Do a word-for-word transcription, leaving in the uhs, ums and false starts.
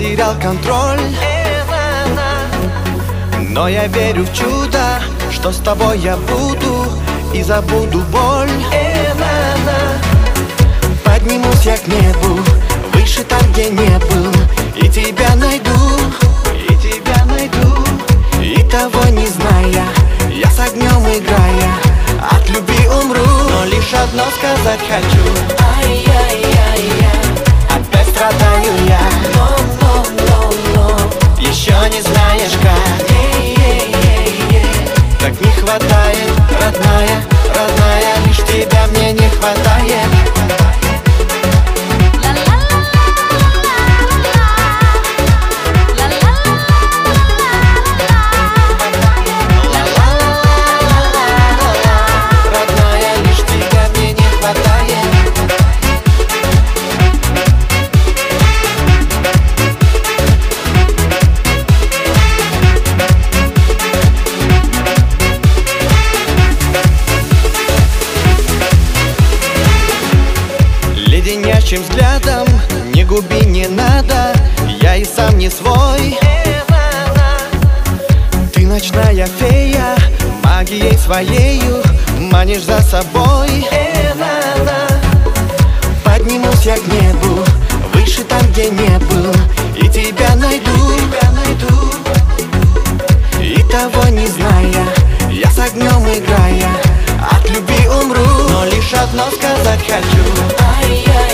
потерял контроль, но я верю в чудо, что с тобой я буду и забуду боль. Поднимусь я к небу, выше там, где не был, и тебя найду, и тебя найду. И того не зная, я с огнем играя, от любви умру. Но лишь одно сказать хочу: ай-яй-яй-яй, опять страдаю я. Но, но, но, но, еще не знаешь как. Ей-ей-ей-ей, так не хватает, родная, родная, лишь тебя мне не хватает. Леденящим взглядом не губи, не надо, я и сам не свой. Ты ночная фея, магией своею манишь за собой. Поднимусь я к небу, выше там, где не был, и тебя найду, и того не зная, я с огнем играя, от любви умру. Но лишь одно сказать хочу: ай-яй.